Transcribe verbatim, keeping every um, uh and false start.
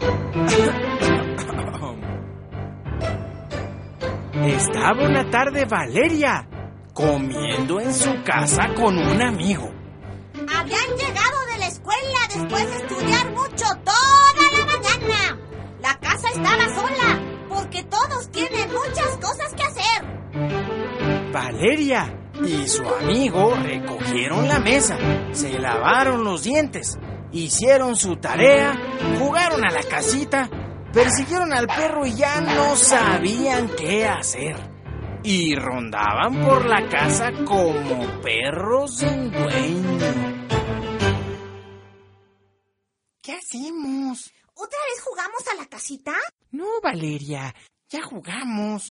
Estaba una tarde Valeria comiendo en su casa con un amigo. Habían llegado de la escuela después de estudiar mucho toda la mañana. La casa estaba sola porque todos tienen muchas cosas que hacer. Valeria y su amigo recogieron la mesa, se lavaron los dientes, hicieron su tarea, jugaron a la casita, persiguieron al perro y ya no sabían qué hacer. Y rondaban por la casa como perros sin dueño. ¿Qué hacemos? ¿Otra vez jugamos a la casita? No, Valeria, ya jugamos.